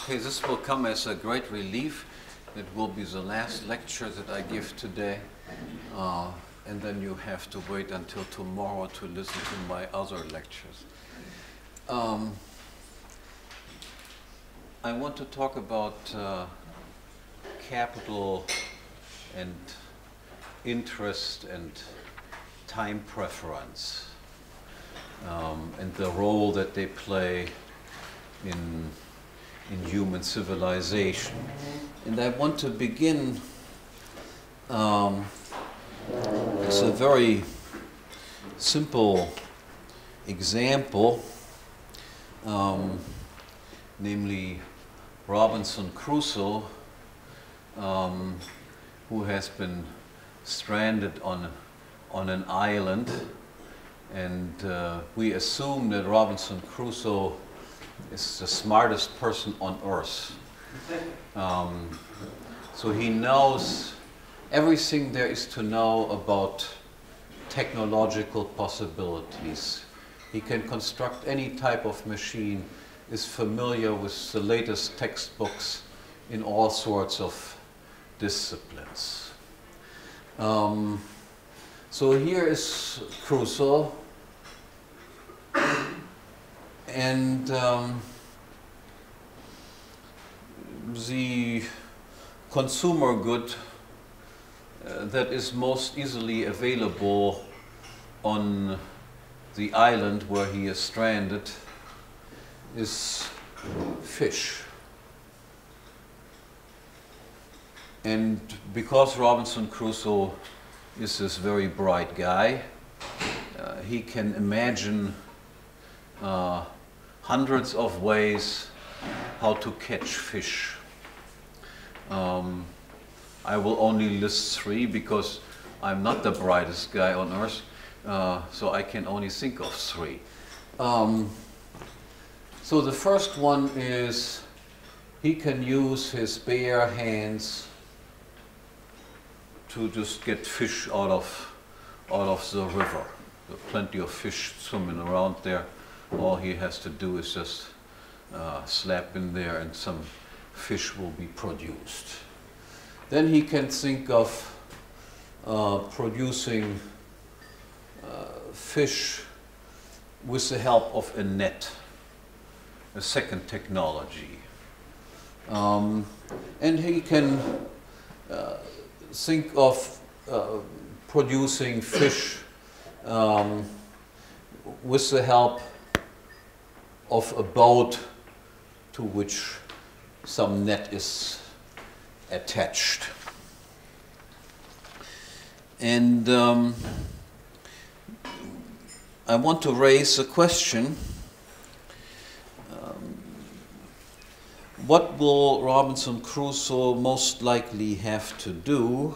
Okay, this will come as a great relief. It will be the last lecture that I give today. And then you have to wait until tomorrow to listen to my other lectures. I want to talk about capital and interest and time preference, and the role that they play in human civilization. And I want to begin, it's a very simple example, namely Robinson Crusoe, who has been stranded on an island, and we assume that Robinson Crusoe is the smartest person on earth. So he knows everything there is to know about technological possibilities. He can construct any type of machine, is familiar with the latest textbooks in all sorts of disciplines. So here is Crusoe, and the consumer good that is most easily available on the island where he is stranded is fish. And because Robinson Crusoe is this very bright guy, he can imagine hundreds of ways how to catch fish. I will only list 3 because I'm not the brightest guy on earth, so I can only think of 3. So the first one is he can use his bare hands to just get fish out of the river. There are plenty of fish swimming around there. All he has to do is just slap in there and some fish will be produced. Then he can think of producing fish with the help of a net, a second technology. And he can think of producing fish with the help of a boat to which some net is attached. And I want to raise a question. What will Robinson Crusoe most likely have to do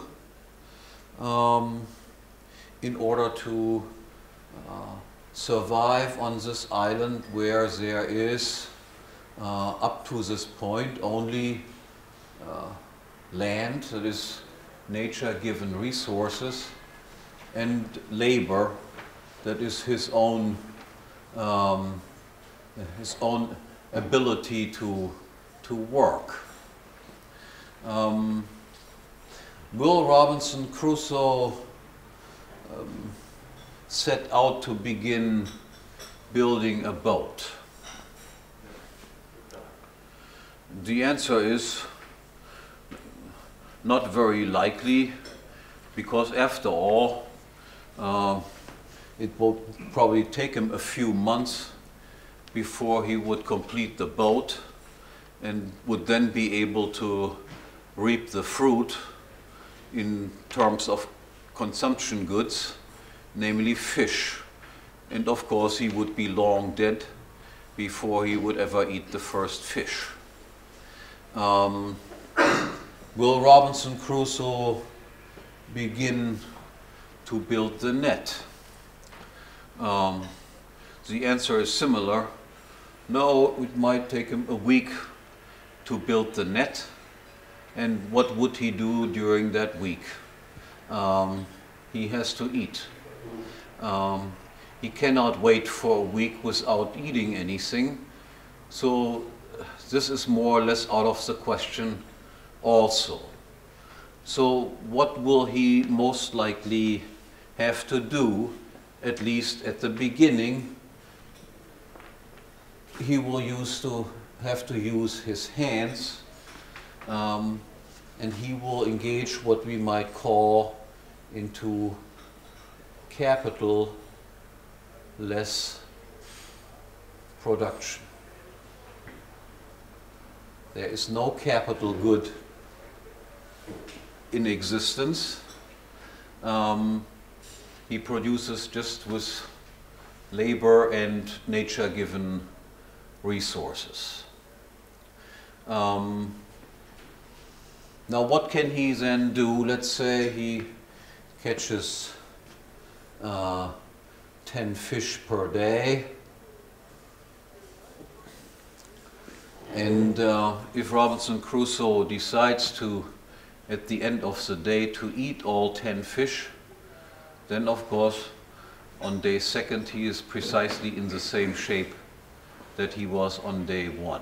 in order to survive on this island where there is, up to this point, only land, that is nature-given resources, and labor, that is his own ability to work. Will Robinson Crusoe set out to begin building a boat? The answer is not very likely, because after all, it will probably take him a few months before he would complete the boat and would then be able to reap the fruit in terms of consumption goods, namely fish. And of course he would be long dead before he would ever eat the first fish. Will Robinson Crusoe begin to build the net? The answer is similar. No, it might take him a week to build the net. And what would he do during that week? He has to eat. He cannot wait for a week without eating anything. So this is more or less out of the question also. So what will he most likely have to do, at least at the beginning? He will have to use his hands, and he will engage what we might call into capital less production. There is no capital good in existence. He produces just with labor and nature-given resources. Now what can he then do? Let's say he catches 10 fish per day. And if Robinson Crusoe decides to, at the end of the day, to eat all 10 fish, then of course on day 2 he is precisely in the same shape that he was on day 1.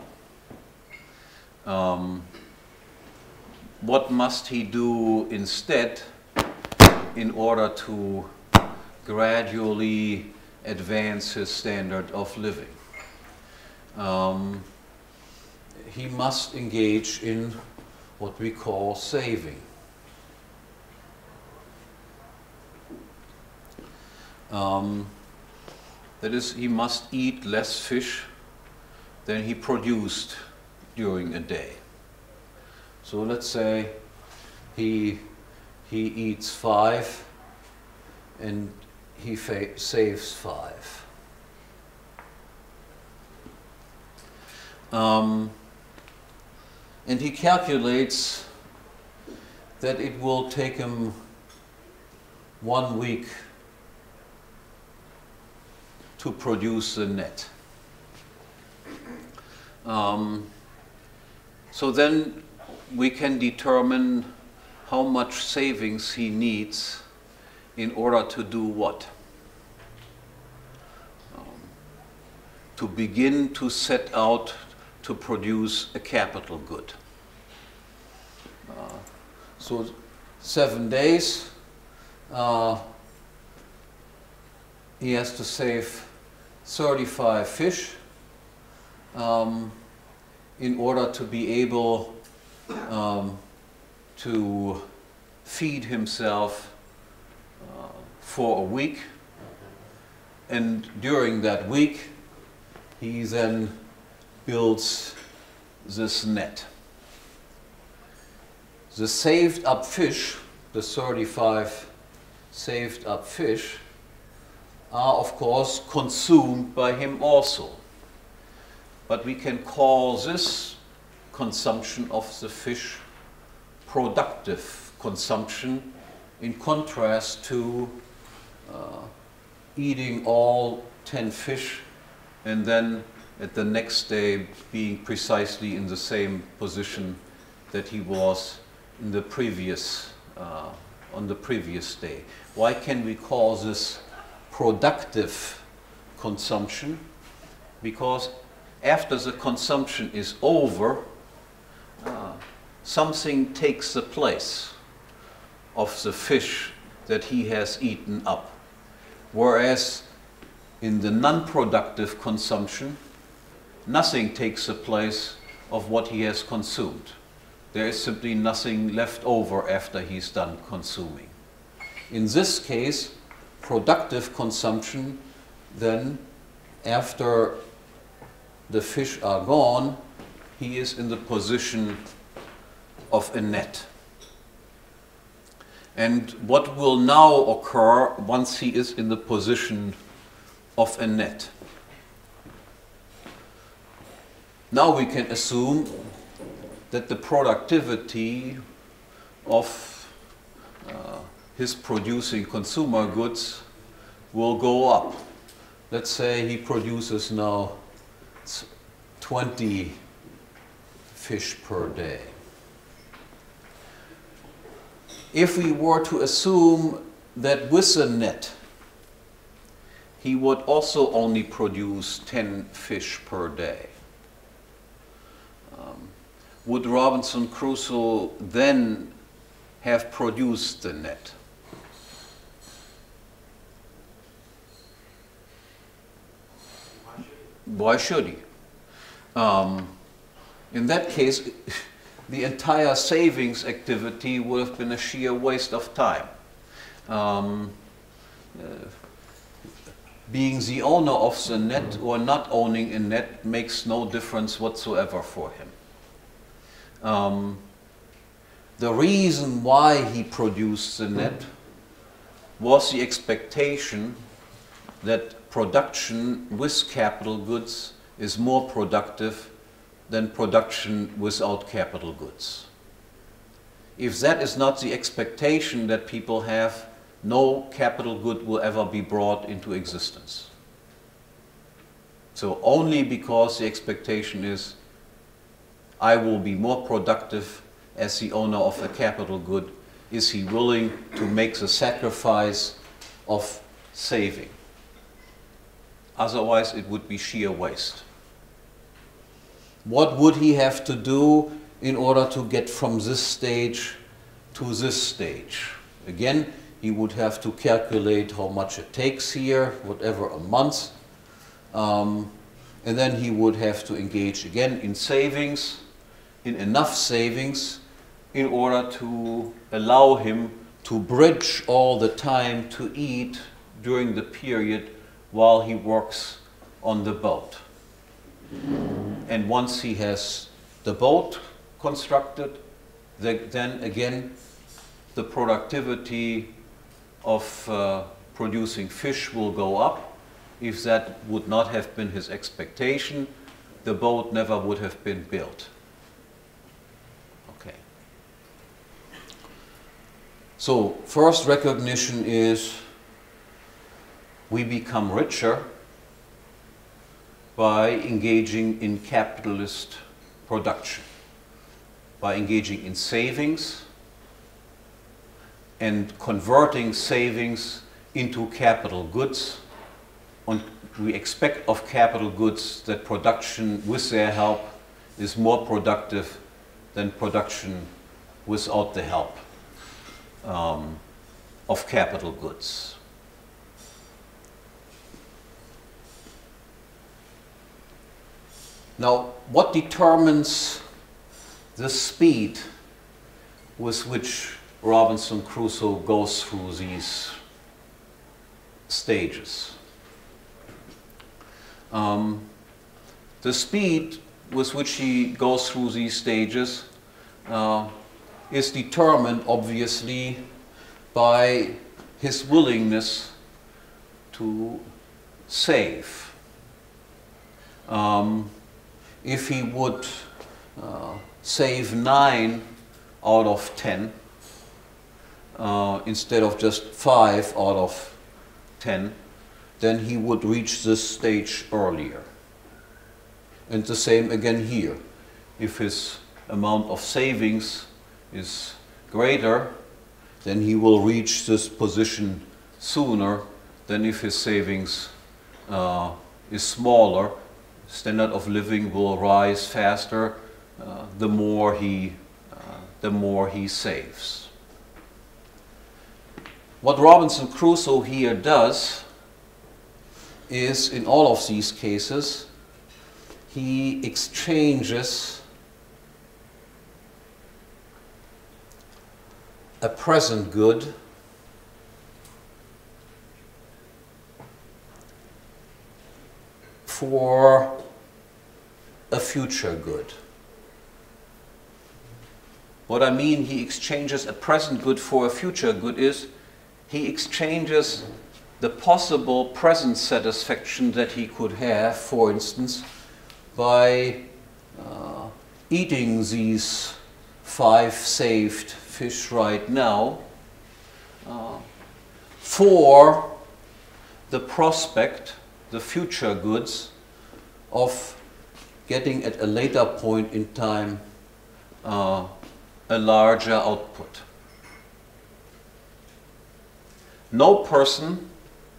What must he do instead in order to gradually advance his standard of living? He must engage in what we call saving. That is, he must eat less fish than he produced during a day. So let's say he eats 5 and he saves 5. And he calculates that it will take him 1 week to produce the net. So then we can determine how much savings he needs in order to do what? To begin to set out to produce a capital good. So 7 days, he has to save 35 fish in order to be able to feed himself for a week. And during that week, he then builds this net. The saved up fish, the 35 saved up fish, are of course consumed by him also. But we can call this consumption of the fish productive consumption, in contrast to eating all 10 fish and then at the next day being precisely in the same position that he was in the previous, on the previous day. Why can we call this productive consumption? Because after the consumption is over, something takes the place of the fish that he has eaten up. Whereas in the non-productive consumption, nothing takes the place of what he has consumed. There is simply nothing left over after he's done consuming. In this case, productive consumption, then after the fish are gone, he is in the position of a net. And what will now occur once he is in the position of a net? Now we can assume that the productivity of his producing consumer goods will go up. Let's say he produces now 20 fish per day. If we were to assume that with a net he would also only produce 10 fish per day, would Robinson Crusoe then have produced the net? Why should he? In that case, the entire savings activity would have been a sheer waste of time. Being the owner of the net or not owning a net makes no difference whatsoever for him. The reason why he produced the net was the expectation that production with capital goods is more productive than production without capital goods. If that is not the expectation that people have, no capital good will ever be brought into existence. So only because the expectation is I will be more productive as the owner of a capital good is he willing to make the sacrifice of saving. Otherwise it would be sheer waste. What would he have to do in order to get from this stage to this stage? Again, he would have to calculate how much it takes here, whatever a month. And then he would have to engage again in savings, in enough savings, in order to allow him to bridge all the time to eat during the period while he works on the boat. And once he has the boat constructed, then again the productivity of producing fish will go up. If that would not have been his expectation, the boat never would have been built. Okay. So first recognition is we become richer by engaging in capitalist production, by engaging in savings and converting savings into capital goods. And we expect of capital goods that production with their help is more productive than production without the help of capital goods. Now, what determines the speed with which Robinson Crusoe goes through these stages? The speed with which he goes through these stages is determined, obviously, by his willingness to save. If he would save 9 out of 10 instead of just 5 out of 10, then he would reach this stage earlier. And the same again here. If his amount of savings is greater, then he will reach this position sooner than if his savings is smaller. Standard of living will rise faster the more he saves. What Robinson Crusoe here does is, in all of these cases, he exchanges a present good for a future good. What I mean, he exchanges a present good for a future good is he exchanges the possible present satisfaction that he could have, for instance, by eating these 5 saved fish right now for the prospect, the future goods of getting at a later point in time a larger output. No person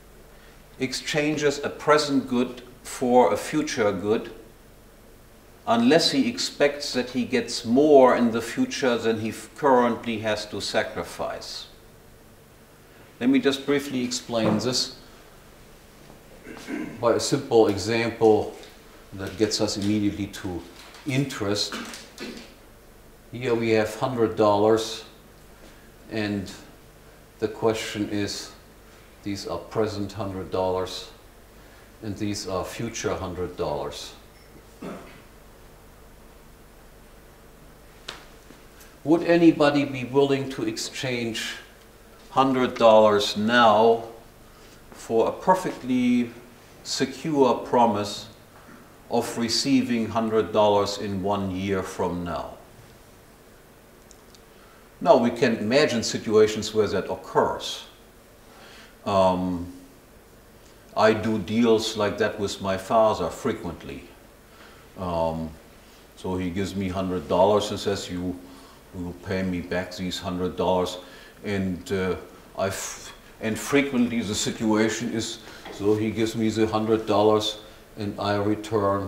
exchanges a present good for a future good unless he expects that he gets more in the future than he currently has to sacrifice. Let me just briefly explain this by a simple example that gets us immediately to interest. Here we have $100, and the question is, these are present $100 and these are future $100. Would anybody be willing to exchange $100 now for a perfectly secure promise of receiving $100 in 1 year from now? Now, we can imagine situations where that occurs. I do deals like that with my father frequently. So he gives me $100 and says, you will pay me back these $100. And frequently the situation is, so he gives me the $100 and I return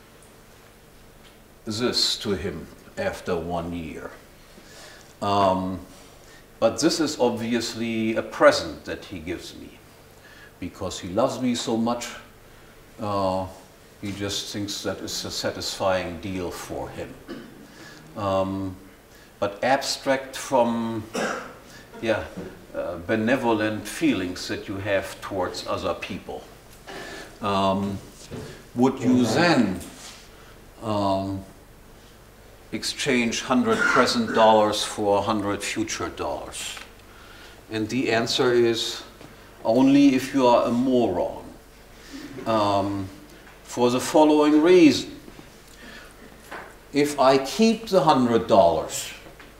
this to him after 1 year. But this is obviously a present that he gives me because he loves me so much. He just thinks that it's a satisfying deal for him. But abstract from benevolent feelings that you have towards other people, would you then exchange 100 present dollars for 100 future dollars? And the answer is only if you are a moron. For the following reason. If I keep the $100,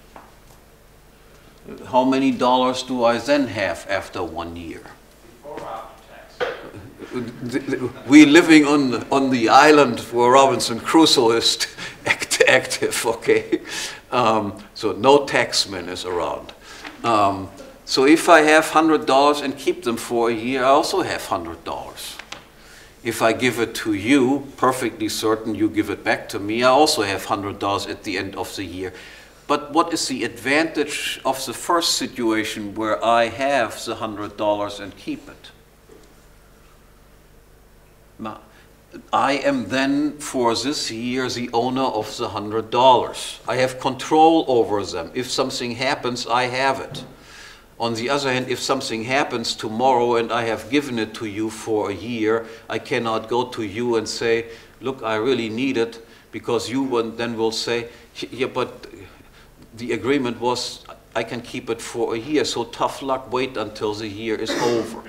how many dollars do I then have after 1 year? Before or after tax? We're living on the island where Robinson Crusoe is active, okay? So no taxman is around. So if I have $100 and keep them for a year, I also have $100. If I give it to you, perfectly certain you give it back to me, I also have $100 at the end of the year. But what is the advantage of the first situation where I have the $100 and keep it? Now, I am then, for this year, the owner of the $100. I have control over them. If something happens, I have it. On the other hand, if something happens tomorrow and I have given it to you for a year, I cannot go to you and say, look, I really need it, because you then will say, yeah, but the agreement was I can keep it for a year, so tough luck, wait until the year is over.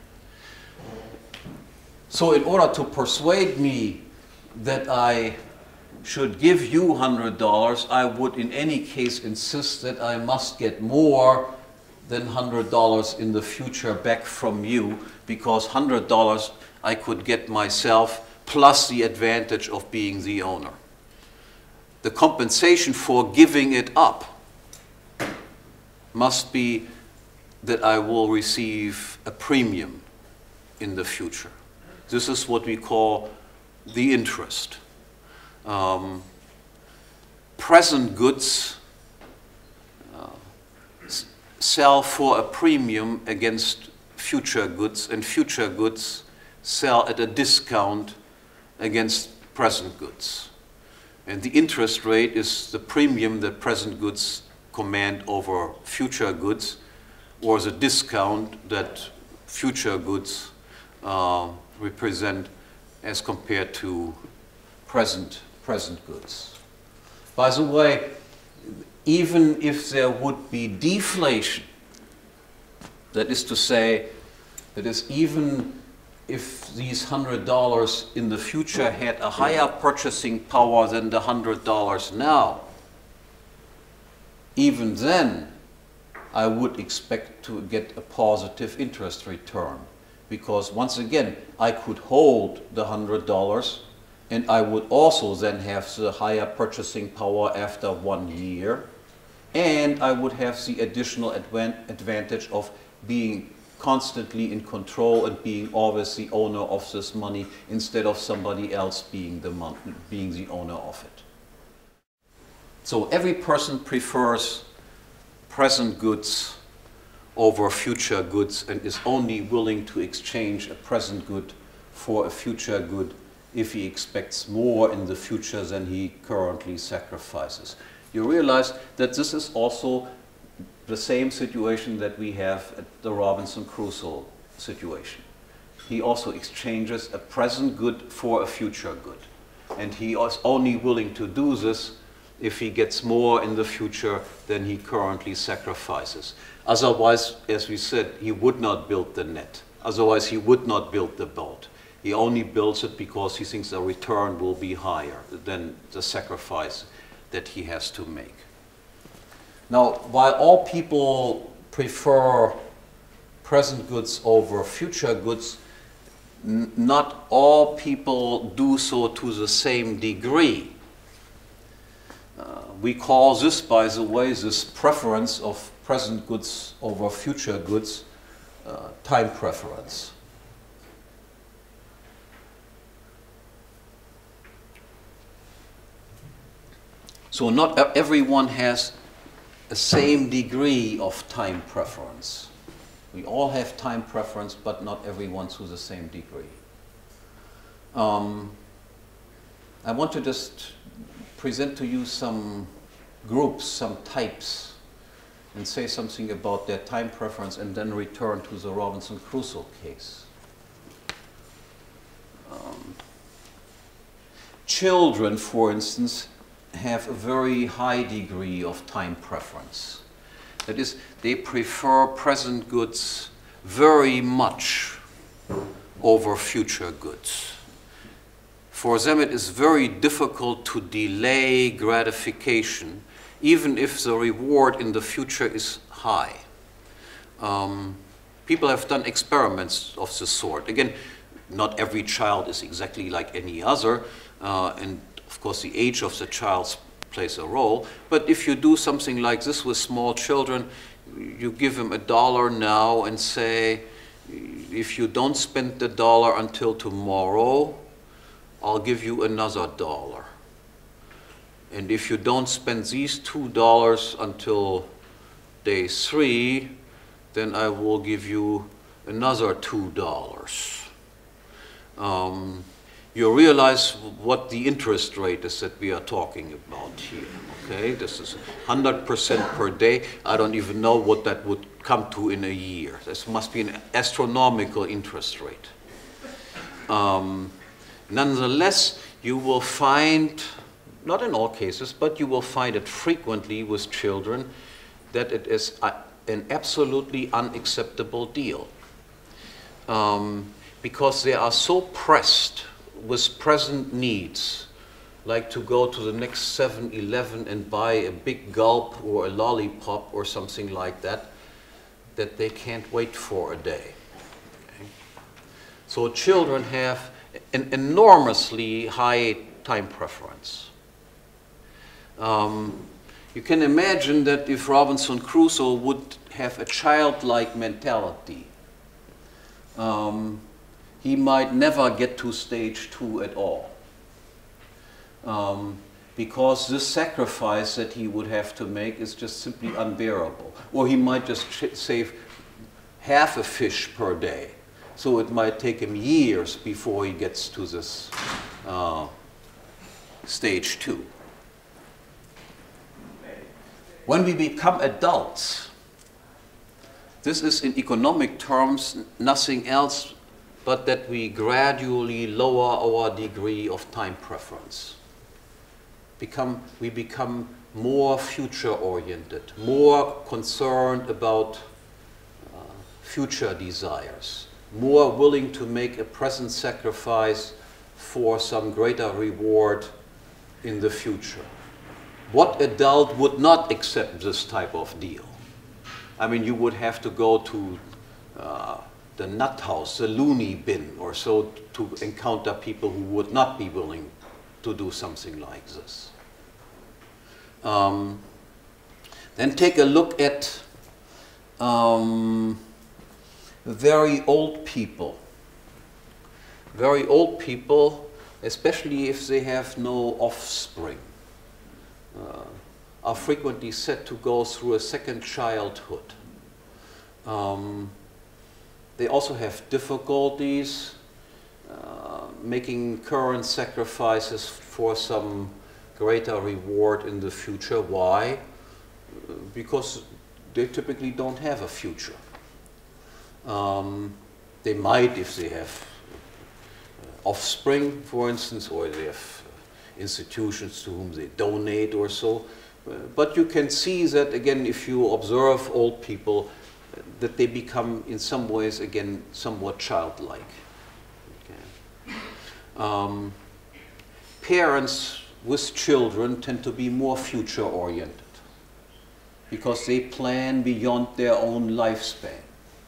So in order to persuade me that I should give you $100, I would in any case insist that I must get more than $100 in the future back from you, because $100 I could get myself plus the advantage of being the owner. The compensation for giving it up must be that I will receive a premium in the future. This is what we call the interest. Present goods sell for a premium against future goods, and future goods sell at a discount against present goods. And the interest rate is the premium that present goods command over future goods, or the discount that future goods represent as compared to present goods. By the way, even if there would be deflation, that is to say, that is, even if these $100 in the future had a higher purchasing power than the $100 now, even then I would expect to get a positive interest return, because once again I could hold the $100 and I would also then have the higher purchasing power after 1 year, and I would have the additional advantage of being constantly in control and being always the owner of this money instead of somebody else being the owner of it. So every person prefers present goods over future goods and is only willing to exchange a present good for a future good if he expects more in the future than he currently sacrifices. You realize that this is also the same situation that we have at the Robinson Crusoe situation. He also exchanges a present good for a future good. And he is only willing to do this if he gets more in the future than he currently sacrifices. Otherwise, as we said, he would not build the net. Otherwise, he would not build the boat. He only builds it because he thinks the return will be higher than the sacrifice that he has to make. Now, while all people prefer present goods over future goods, not all people do so to the same degree. We call this, by the way, this preference of present goods over future goods, time preference. So not everyone has the same degree of time preference. We all have time preference, but not everyone to the same degree. I want to just present to you some groups, some types, and say something about their time preference and then return to the Robinson Crusoe case. Children, for instance, have a very high degree of time preference. That is, they prefer present goods very much over future goods. For them it is very difficult to delay gratification, even if the reward in the future is high. People have done experiments of this sort. Again, not every child is exactly like any other, and of course, the age of the child plays a role. But if you do something like this with small children, you give them $1 now and say, if you don't spend the $1 until tomorrow, I'll give you another $1. And if you don't spend these $2 until day 3, then I will give you another $2. You realize what the interest rate is that we are talking about here, okay? This is 100% per day. I don't even know what that would come to in a year. This must be an astronomical interest rate. Nonetheless, you will find, not in all cases, but you will find it frequently with children, that it is an absolutely unacceptable deal. Because they are so pressed with present needs, like to go to the next 7-Eleven and buy a big gulp or a lollipop or something like that, that they can't wait for a day. Okay? So children have an enormously high time preference. You can imagine that if Robinson Crusoe would have a childlike mentality, he might never get to stage 2 at all. Because this sacrifice that he would have to make is just simply unbearable. Or he might just save half a fish per day. So it might take him years before he gets to this stage 2. When we become adults, this is in economic terms nothing else but that we gradually lower our degree of time preference. We become more future-oriented, more concerned about future desires, more willing to make a present sacrifice for some greater reward in the future. What adult would not accept this type of deal? I mean, you would have to go to the nut house, the loony bin or so, to encounter people who would not be willing to do something like this. Then take a look at the very old people, especially if they have no offspring, are frequently said to go through a second childhood. They also have difficulties making current sacrifices for some greater reward in the future. Why? Because they typically don't have a future. They might if they have offspring, for instance, or they have institutions to whom they donate or so. But you can see that, again, if you observe old people, that they become, in some ways, again, somewhat childlike. Okay. Parents with children tend to be more future-oriented because they plan beyond their own lifespan.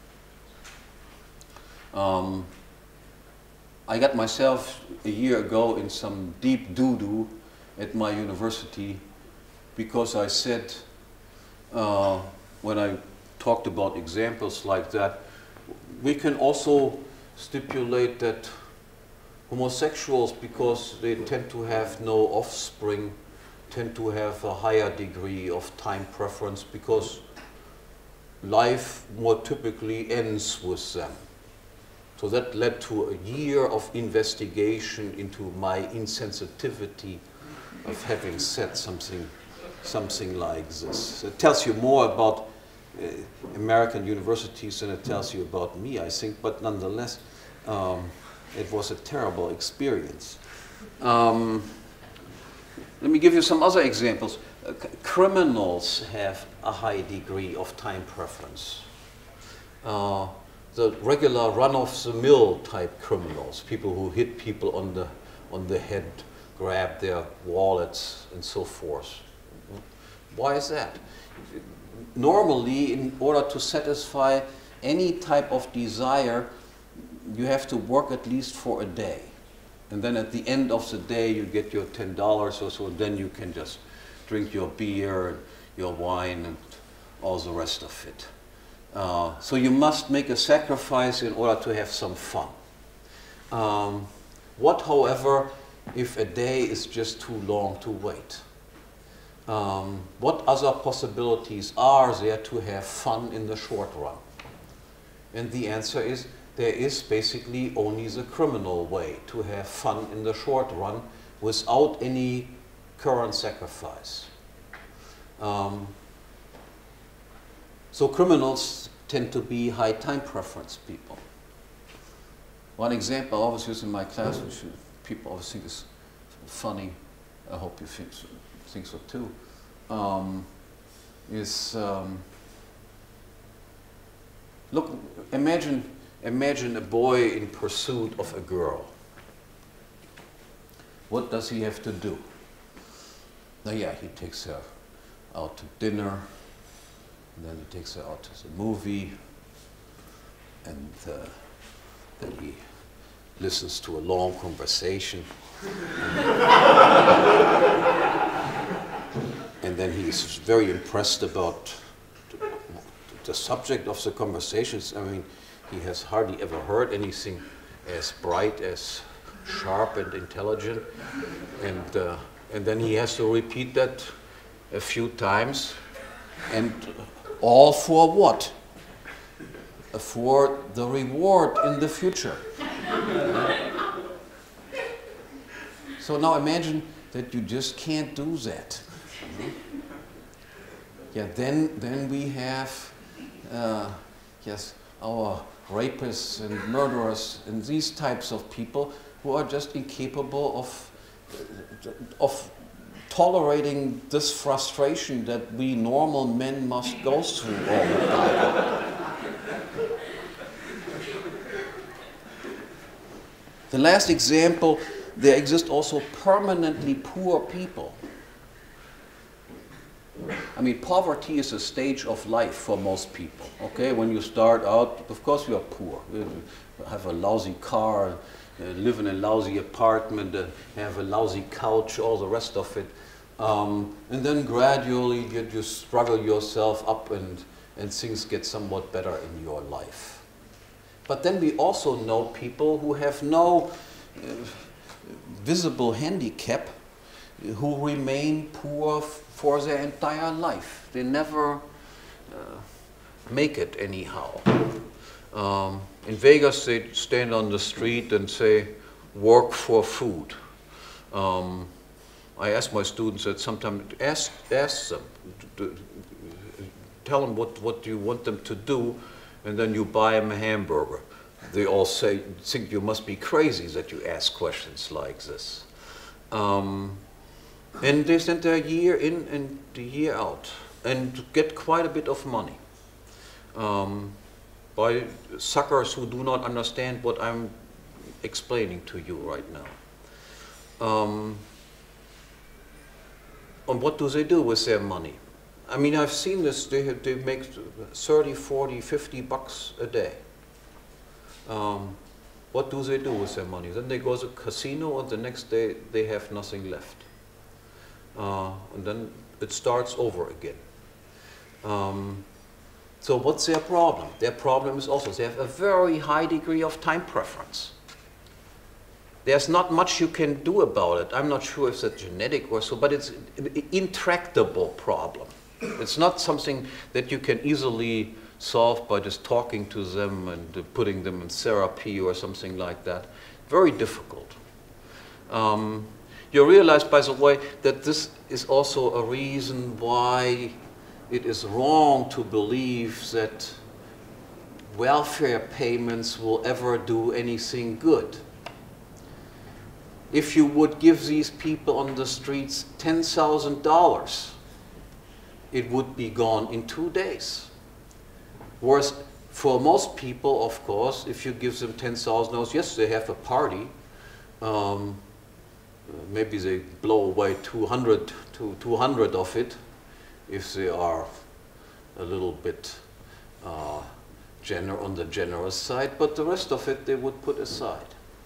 I got myself a year ago in some deep doo-doo at my university because I said, when I talked about examples like that, we can also stipulate that homosexuals, because they tend to have no offspring, tend to have a higher degree of time preference because life more typically ends with them. So that led to a year of investigation into my insensitivity of having said something like this. It tells you more about American universities than it tells you about me, I think, but nonetheless, it was a terrible experience. Let me give you some other examples. Criminals have a high degree of time preference. The regular run-of-the-mill type criminals, people who hit people on the head, grab their wallets, and so forth. Why is that? Normally, in order to satisfy any type of desire, you have to work at least for a day. And then at the end of the day, you get your $10 or so, and then you can just drink your beer, and your wine, and all the rest of it. So you must make a sacrifice in order to have some fun. What, however, if a day is just too long to wait? What other possibilities are there to have fun in the short run? And the answer is, there is basically only the criminal way to have fun in the short run without any current sacrifice. So criminals tend to be high time preference people. One example I always use in my class, which people always think is funny, I hope you think so too, is, look, imagine a boy in pursuit of a girl. What does he have to do? Now, yeah, he takes her out to dinner, and then he takes her out to the movie, and then he listens to a long conversation. And then he's very impressed about the subject of the conversations. I mean, he has hardly ever heard anything as bright, as sharp and intelligent. And then he has to repeat that a few times. And all for what? For the reward in the future. So now imagine that you just can't do that. Yeah, then we have, yes, our rapists and murderers and these types of people who are just incapable of tolerating this frustration that we normal men must go through all the time. The last example, there exist also permanently poor people. I mean, poverty is a stage of life for most people, okay? When you start out, of course you are poor. You have a lousy car, live in a lousy apartment, have a lousy couch, all the rest of it. And then gradually you struggle yourself up and things get somewhat better in your life. But then we also know people who have no visible handicap who remain poor for their entire life. They never make it anyhow. In Vegas, they stand on the street and say, work for food. I ask my students that sometimes, ask them, tell them what you want them to do, and then you buy them a hamburger. They all think you must be crazy that you ask questions like this. And they spend their year in and the year out and get quite a bit of money by suckers who do not understand what I'm explaining to you right now. And what do they do with their money? I mean, I've seen this, they make 30, 40, 50 bucks a day. What do they do with their money? Then they go to a casino and the next day they have nothing left. And then it starts over again. So what's their problem? Their problem is also they have a very high degree of time preference. There's not much you can do about it. I'm not sure if it's genetic or so, but it's an intractable problem. It's not something that you can easily solve by just talking to them and putting them in therapy or something like that. Very difficult. You realize, by the way, that this is also a reason why it is wrong to believe that welfare payments will ever do anything good. If you would give these people on the streets $10,000, it would be gone in 2 days. Whereas for most people, of course, if you give them $10,000, yes, they have a party. Maybe they blow away 200 of it if they are a little bit on the generous side, but the rest of it they would put aside.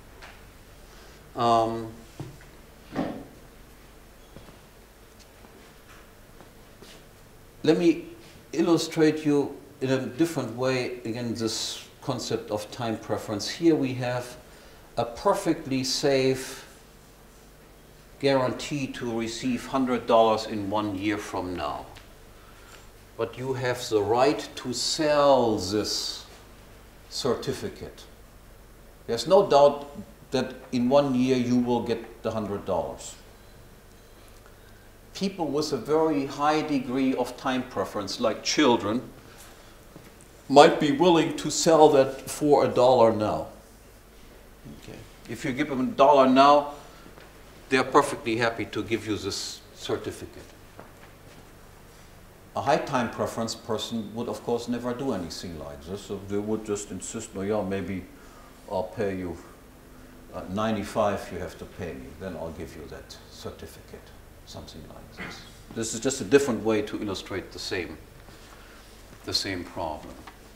Let me illustrate you in a different way, again, this concept of time preference. Here we have a perfectly safe guarantee to receive $100 in 1 year from now. But you have the right to sell this certificate. There's no doubt that in 1 year you will get the $100. People with a very high degree of time preference, like children, might be willing to sell that for $1 now. Okay. If you give them $1 now, they're perfectly happy to give you this certificate. A high time preference person would, of course, never do anything like this. So they would just insist, no, yeah, maybe I'll pay you 95 you have to pay me, then I'll give you that certificate, something like this. This is just a different way to illustrate the same problem.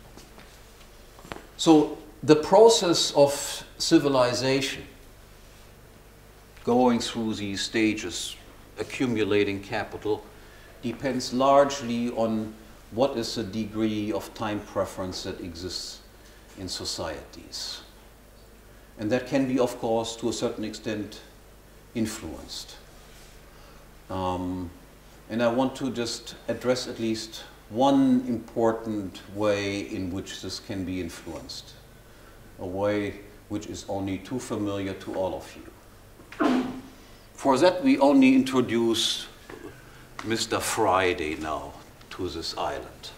So the process of civilization, going through these stages, accumulating capital, depends largely on what is the degree of time preference that exists in societies. And that can be, of course, to a certain extent, influenced. And I want to just address at least one important way in which this can be influenced, a way which is only too familiar to all of you. For that, we only introduce Mr. Friday now to this island.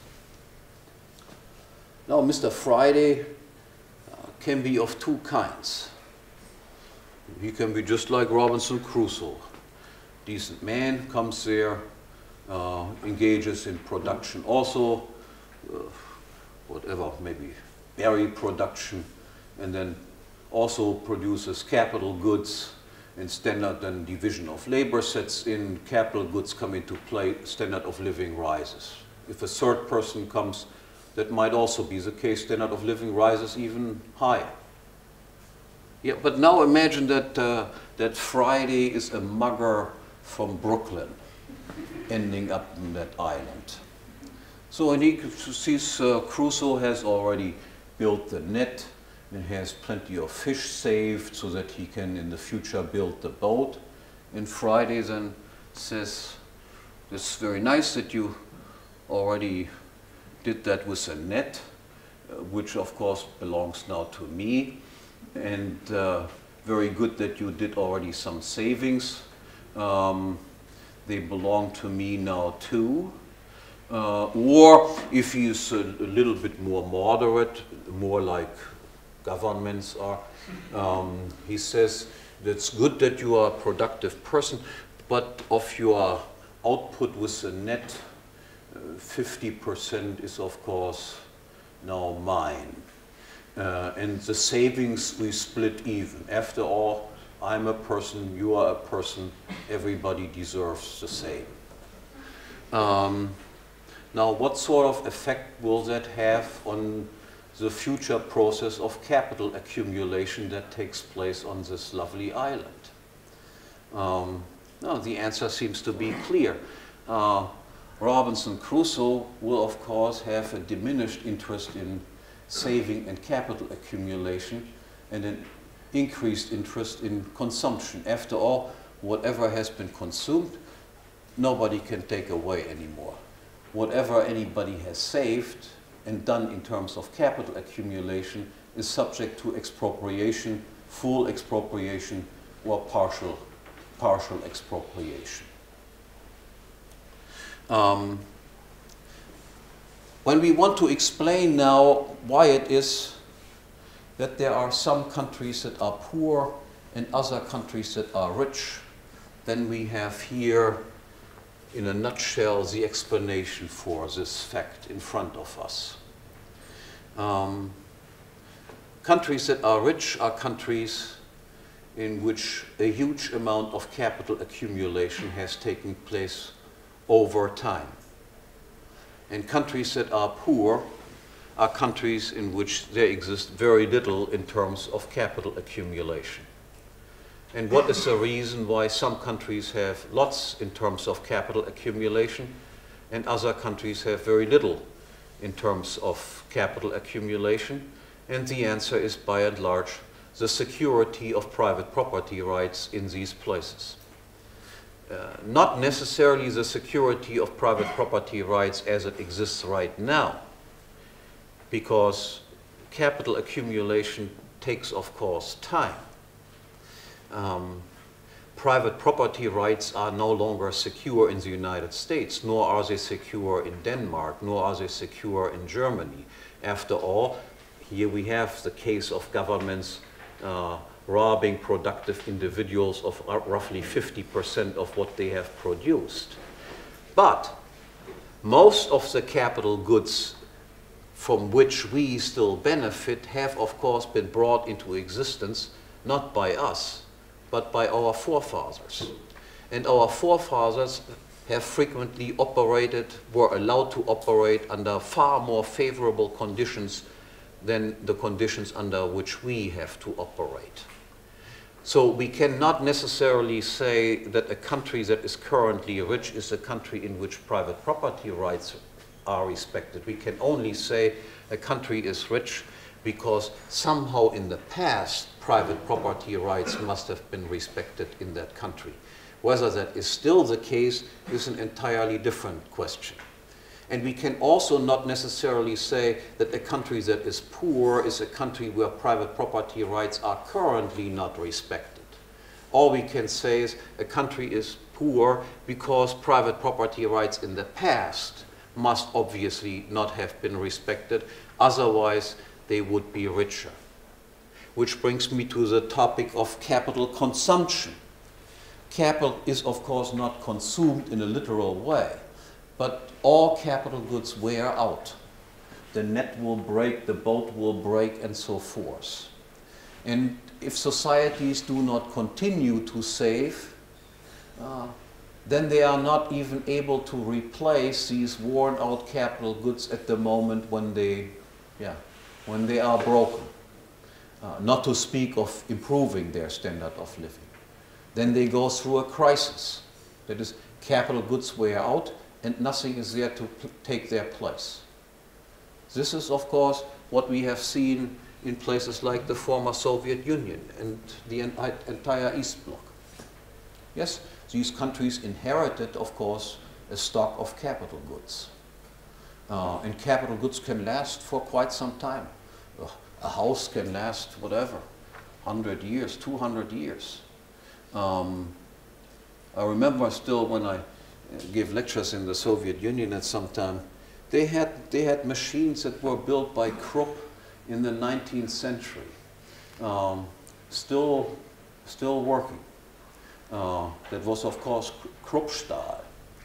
Now, Mr. Friday can be of two kinds. He can be just like Robinson Crusoe. Decent man, comes there, engages in production also, whatever, maybe berry production, and then also produces capital goods, and standard then division of labor sets in, capital goods come into play, standard of living rises. If a third person comes, that might also be the case, standard of living rises even higher. Yeah, but now imagine that, that Friday is a mugger from Brooklyn, ending up in that island. So when he sees Crusoe has already built the net, and has plenty of fish saved so that he can in the future build the boat. And Friday then says, it's very nice that you already did that with a net, which of course belongs now to me, and very good that you did already some savings. They belong to me now too. Or if he's a little bit more moderate, more like governments are, he says, it's good that you are a productive person, but of your output with a net, 50% is of course now mine. And the savings we split even. After all, I'm a person, you are a person, everybody deserves the same. Now, what sort of effect will that have on the future process of capital accumulation that takes place on this lovely island? No, the answer seems to be clear. Robinson Crusoe will, of course, have a diminished interest in saving and capital accumulation and an increased interest in consumption. After all, whatever has been consumed, nobody can take away anymore. Whatever anybody has saved and done in terms of capital accumulation is subject to expropriation, full expropriation, or partial expropriation. When we want to explain now why it is that there are some countries that are poor and other countries that are rich, then we have here, in a nutshell, the explanation for this fact in front of us. Countries that are rich are countries in which a huge amount of capital accumulation has taken place over time. And countries that are poor are countries in which there exists very little in terms of capital accumulation. And what is the reason why some countries have lots in terms of capital accumulation and other countries have very little in terms of capital accumulation? And the answer is, by and large, the security of private property rights in these places. Not necessarily the security of private property rights as it exists right now, because capital accumulation takes, of course, time. Private property rights are no longer secure in the United States, nor are they secure in Denmark, nor are they secure in Germany. After all, here we have the case of governments robbing productive individuals of roughly 50% of what they have produced. But most of the capital goods from which we still benefit have, of course, been brought into existence not by us, but by our forefathers. And our forefathers have frequently operated, were allowed to operate under far more favorable conditions than the conditions under which we have to operate. So we cannot necessarily say that a country that is currently rich is a country in which private property rights are respected. We can only say a country is rich because somehow in the past private property rights must have been respected in that country. Whether that is still the case is an entirely different question. And we can also not necessarily say that a country that is poor is a country where private property rights are currently not respected. All we can say is a country is poor because private property rights in the past must obviously not have been respected, otherwise they would be richer. Which brings me to the topic of capital consumption. Capital is, of course, not consumed in a literal way, but all capital goods wear out. The net will break, the boat will break, and so forth. And if societies do not continue to save, then they are not even able to replace these worn out capital goods at the moment when they are broken. Not to speak of improving their standard of living. Then they go through a crisis. That is, capital goods wear out and nothing is there to take their place. This is, of course, what we have seen in places like the former Soviet Union and the entire East Bloc. Yes, these countries inherited, of course, a stock of capital goods. And capital goods can last for quite some time. A house can last, whatever, 100 years, 200 years. I remember still when I gave lectures in the Soviet Union at some time, they had machines that were built by Krupp in the 19th century, still working. That was, of course, Kruppstahl,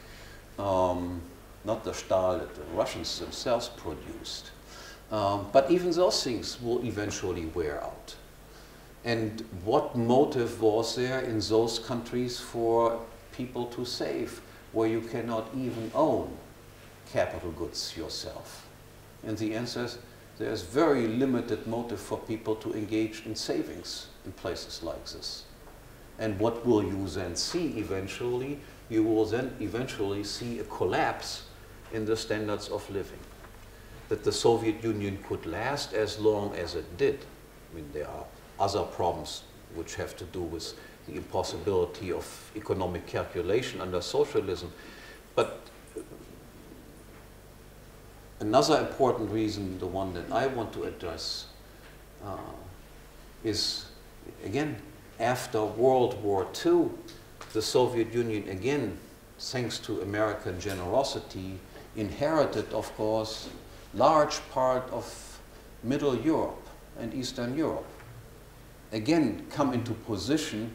not the Stahl that the Russians themselves produced. But even those things will eventually wear out. And what motive was there in those countries for people to save, where you cannot even own capital goods yourself? And the answer is, there's very limited motive for people to engage in savings in places like this. And what will you then see eventually? You will then eventually see a collapse in the standards of living. That the Soviet Union could last as long as it did. I mean, there are other problems which have to do with the impossibility of economic calculation under socialism. But another important reason, the one that I want to address, is, again, after World War II, the Soviet Union, again, thanks to American generosity, inherited, of course, large part of Middle Europe and Eastern Europe. Again, come into possession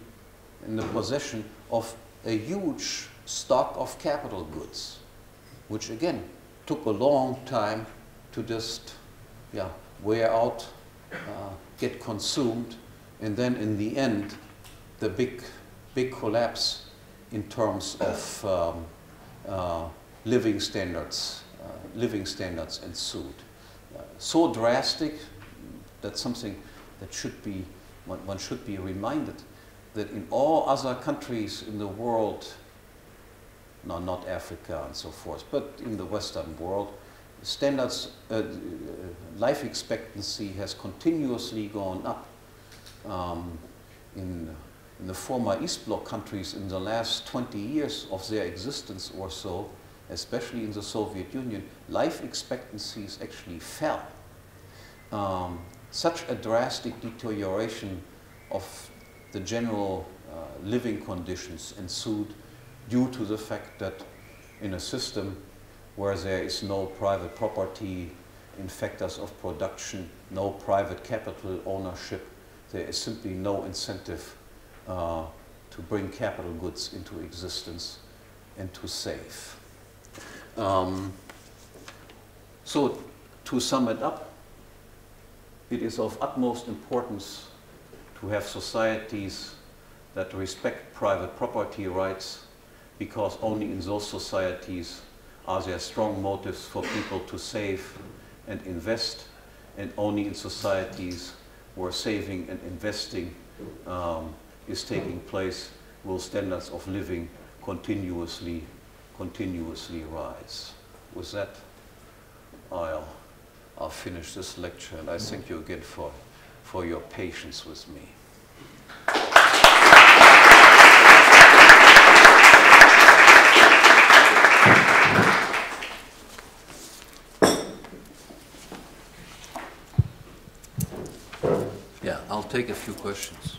of a huge stock of capital goods, which again took a long time to just wear out, get consumed, and then in the end, the big collapse in terms of living standards ensued. So drastic that something that one should be reminded that in all other countries in the world, no, not Africa and so forth, but in the Western world, standards, life expectancy has continuously gone up. In the former East Bloc countries, in the last 20 years of their existence or so, especially in the Soviet Union, life expectancies actually fell. Such a drastic deterioration of the general living conditions ensued due to the fact that in a system where there is no private property in factors of production, no private capital ownership, there is simply no incentive to bring capital goods into existence and to save. So to sum it up, it is of utmost importance to have societies that respect private property rights, because only in those societies are there strong motives for people to save and invest, and only in societies where saving and investing is taking place will standards of living continuously rise. With that, I'll finish this lecture, and I thank you again for your patience with me. Yeah, I'll take a few questions.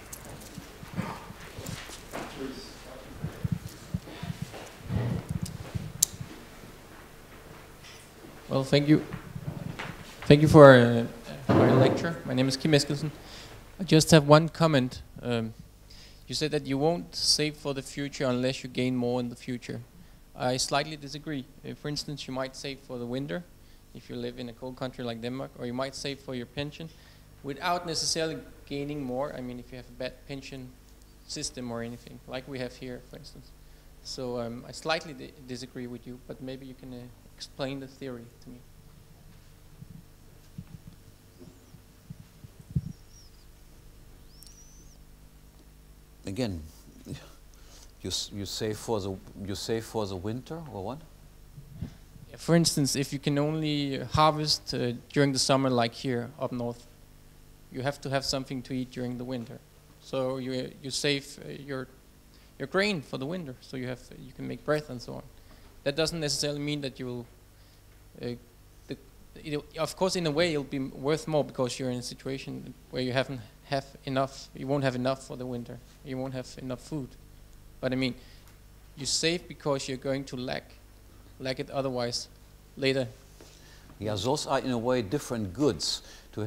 Well, thank you. Thank you for your lecture. My name is Kim Eskelsen. I just have one comment. You said that you won't save for the future unless you gain more in the future. I slightly disagree. For instance, you might save for the winter if you live in a cold country like Denmark, or you might save for your pension without necessarily gaining more. I mean, if you have a bad pension system or anything, like we have here, for instance. So I slightly disagree with you, but maybe you can explain the theory to me. Again, you save for the winter, or what? Yeah, for instance, if you can only harvest during the summer, like here up north, you have to have something to eat during the winter. So you save your grain for the winter, so you can make bread and so on. That doesn't necessarily mean that you will. Of course, in a way, it'll be worth more because you're in a situation where you won't have enough for the winter. You won't have enough food. But I mean, you save because you're going to lack it otherwise later. Yeah, those are in a way different goods. To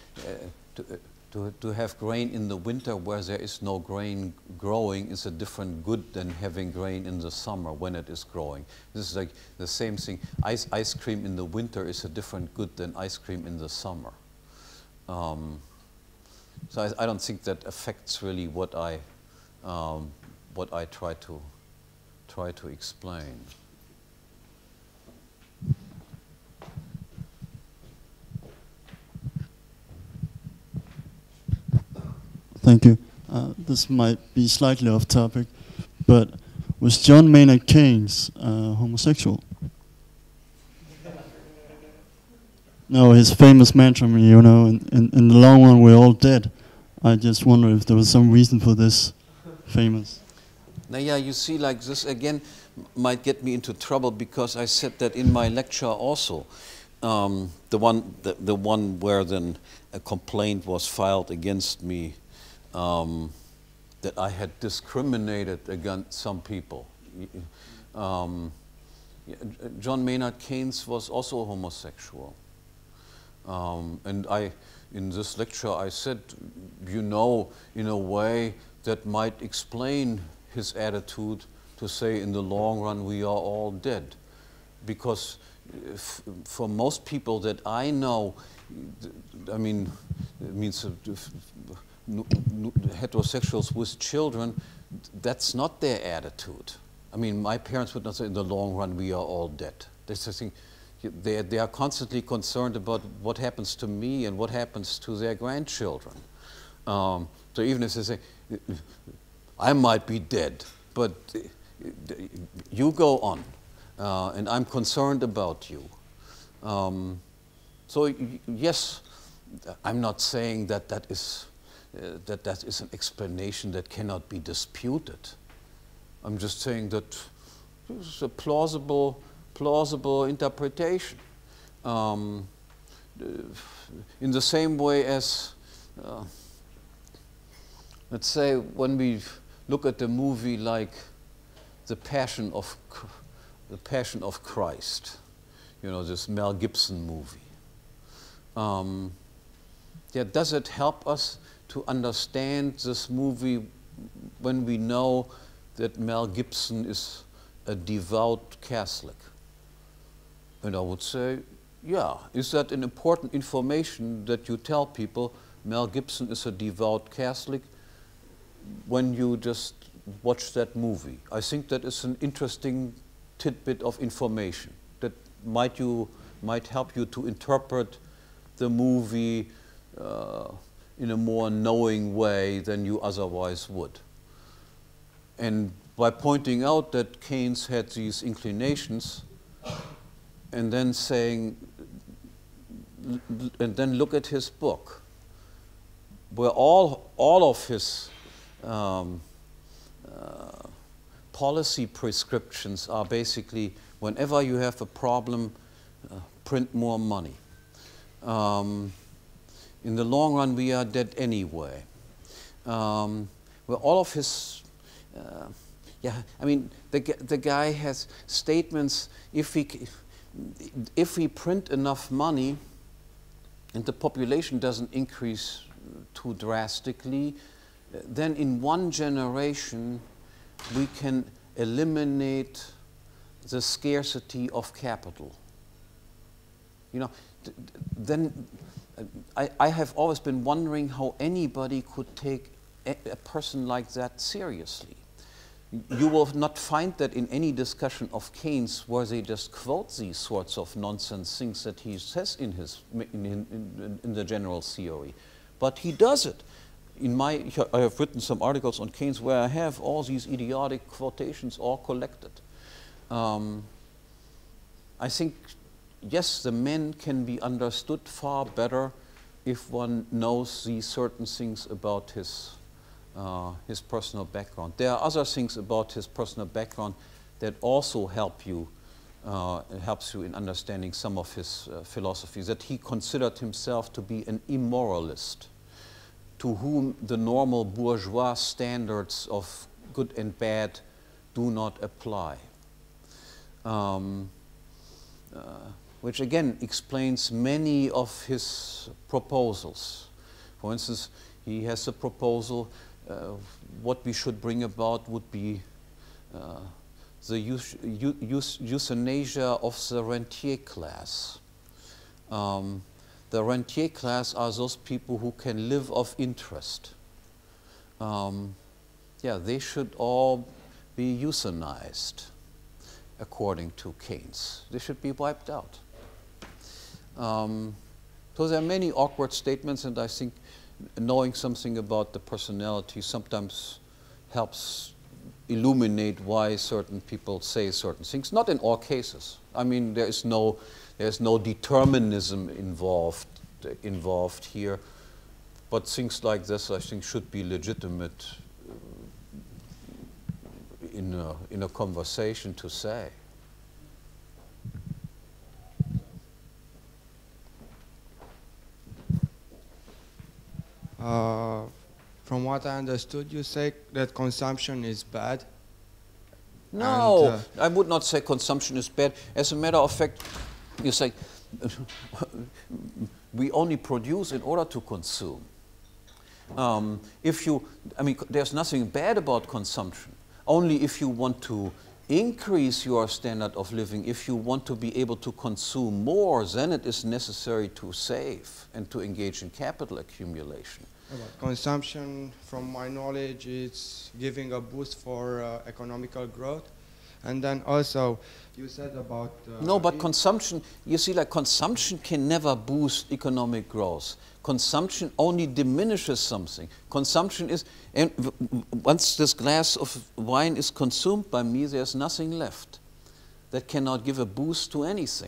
have grain in the winter where there is no grain growing is a different good than having grain in the summer when it is growing. This is like the same thing. Ice cream in the winter is a different good than ice cream in the summer. So I don't think that affects really what I try to explain. Thank you. This might be slightly off topic, but was John Maynard Keynes homosexual? No, his famous mantra, you know, in the long run we're all dead. I just wonder if there was some reason for this famous. Now, yeah, you see, like this again might get me into trouble because I said that in my lecture also. The one where then a complaint was filed against me that I had discriminated against some people. John Maynard Keynes was also homosexual. And in this lecture I said, you know, in a way that might explain his attitude to say in the long run we are all dead. Because for most people that I know, I mean, it means heterosexuals with children, that's not their attitude. I mean, my parents would not say in the long run we are all dead. That's the thing. They are constantly concerned about what happens to me and what happens to their grandchildren. So even if they say, I might be dead, but you go on, and I'm concerned about you. So yes, I'm not saying that that is an explanation that cannot be disputed. I'm just saying that it's a plausible interpretation. In the same way as, let's say, when we look at a movie like The Passion of Christ, you know, this Mel Gibson movie. Yeah, does it help us to understand this movie when we know that Mel Gibson is a devout Catholic? And I would say, yeah. Is that an important information that you tell people Mel Gibson is a devout Catholic when you just watch that movie? I think that is an interesting tidbit of information that might help you to interpret the movie in a more knowing way than you otherwise would. And by pointing out that Keynes had these inclinations, and then saying, and then look at his book, where all of his policy prescriptions are basically, whenever you have a problem, print more money. In the long run, we are dead anyway. Where all of his, yeah, I mean, the guy has statements, if we print enough money and the population doesn't increase too drastically, then in one generation we can eliminate the scarcity of capital. You know, then I have always been wondering how anybody could take a person like that seriously. You will not find that in any discussion of Keynes where they just quote these sorts of nonsense things that he says in the general theory. But he does it. I have written some articles on Keynes where I have all these idiotic quotations all collected. I think, yes, the men can be understood far better if one knows these certain things about his personal background. There are other things about his personal background that also helps you in understanding some of his philosophies. That he considered himself to be an immoralist, to whom the normal bourgeois standards of good and bad do not apply. Which again explains many of his proposals. For instance, he has a proposal, what we should bring about would be the euthanasia of the rentier class. The rentier class are those people who can live off interest. Yeah, they should all be euthanized, according to Keynes. They should be wiped out. So there are many awkward statements, and I think knowing something about the personality sometimes helps illuminate why certain people say certain things. Not in all cases. I mean, there's no determinism involved here, but things like this, I think, should be legitimate in a conversation to say. From what I understood, you say that consumption is bad. No, And, I would not say consumption is bad. As a matter of fact, you say we only produce in order to consume. There's nothing bad about consumption. Only if you want to increase your standard of living, if you want to be able to consume more, then it is necessary to save and to engage in capital accumulation. Consumption, from my knowledge, is giving a boost for economical growth. And then also, you said about... no, but consumption, you see, like consumption can never boost economic growth. Consumption only diminishes something. Consumption is, and once this glass of wine is consumed by me, there's nothing left. That cannot give a boost to anything.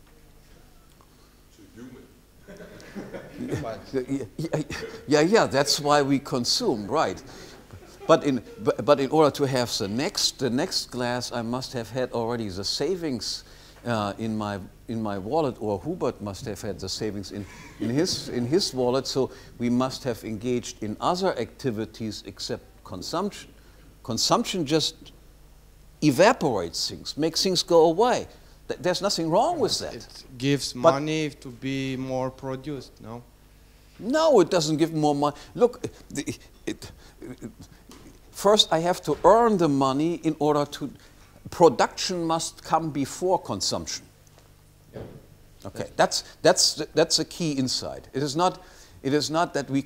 Yeah, that's why we consume, right? But in order to have the next glass, I must have had already the savings in my wallet, or Hubert must have had the savings in his wallet. So we must have engaged in other activities except consumption. Consumption just evaporates things, makes things go away. There's nothing wrong with that. It gives money to be more produced, no? No, it doesn't give more money. Look, first I have to earn the money in order to... Production must come before consumption. Okay, that's a key insight. It is not that we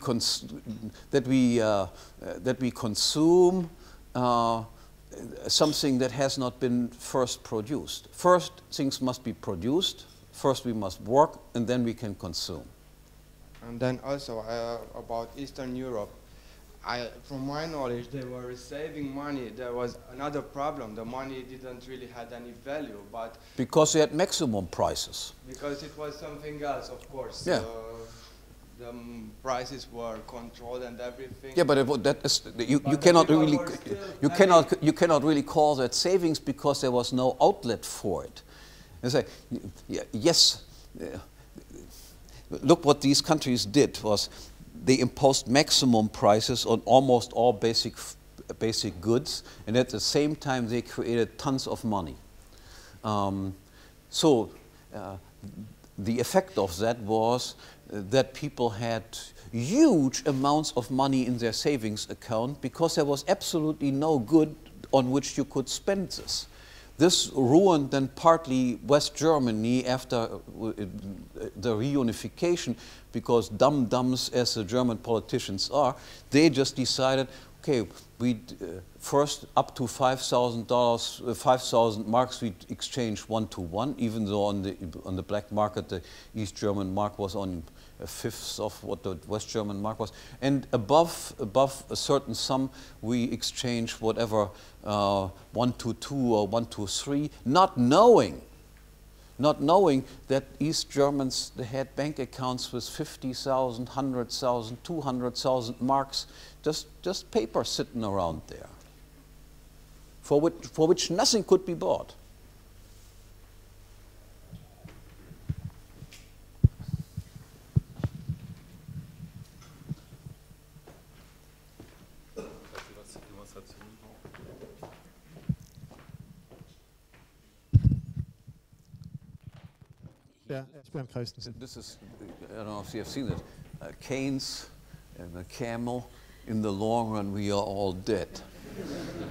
consume something that has not been first produced. First, things must be produced. First, we must work, and then we can consume. And then also about Eastern Europe, from my knowledge, they were saving money. There was another problem. The money didn't really have any value, but... Because they had maximum prices. Because it was something else, of course. Yeah. The prices were controlled and everything. Yeah, but that is, you cannot really call that savings because there was no outlet for it. And say, yes, look what these countries did was they imposed maximum prices on almost all basic goods, and at the same time they created tons of money. So the effect of that was that people had huge amounts of money in their savings account because there was absolutely no good on which you could spend this. This ruined then partly West Germany after the reunification, because dumb-dumbs as the German politicians are, they just decided, okay, we first up to $5,000, 5,000 marks, we exchange 1-to-1, even though on the black market the East German mark was on a fifth of what the West German mark was, and above a certain sum we exchange whatever 1-to-2 or 1-to-3, not knowing not knowing that East Germans, they had bank accounts with 50,000, 100,000, 200,000 marks, just paper sitting around there, for which nothing could be bought. Yeah, it's Bjørn Christensen. This is, I don't know if you have seen it, Keynes and the camel. In the long run, we are all dead.